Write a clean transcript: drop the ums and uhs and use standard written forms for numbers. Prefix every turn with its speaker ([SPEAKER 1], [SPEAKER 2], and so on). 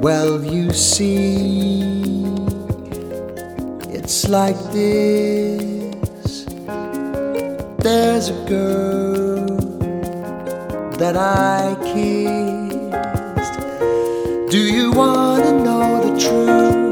[SPEAKER 1] Well, you see, it's like this. There's a girl that I kissed. Do you want to know the truth?